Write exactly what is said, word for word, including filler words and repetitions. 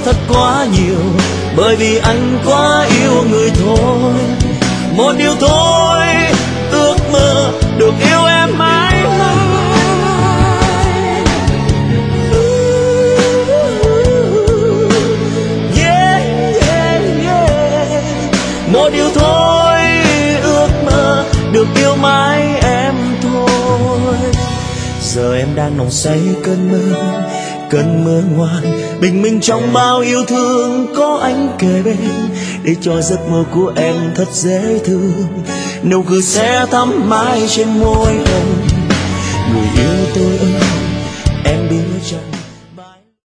thật quá nhiều, bởi vì anh quá yêu người thôi. Một điều thôi, ước mơ được yêu em mãi mãi. Yeah, yeah, yeah. Một điều thôi, ước mơ được yêu mãi em thôi. Giờ em đang nồng say cơn mơ, cơn mơ ngoan bình minh trong bao yêu thương có anh kề bên, để cho giấc mơ của em thật dễ thương. Nụ cười sẽ thắm mãi trên môi hồng. Người yêu tôi ơi, em biết chăng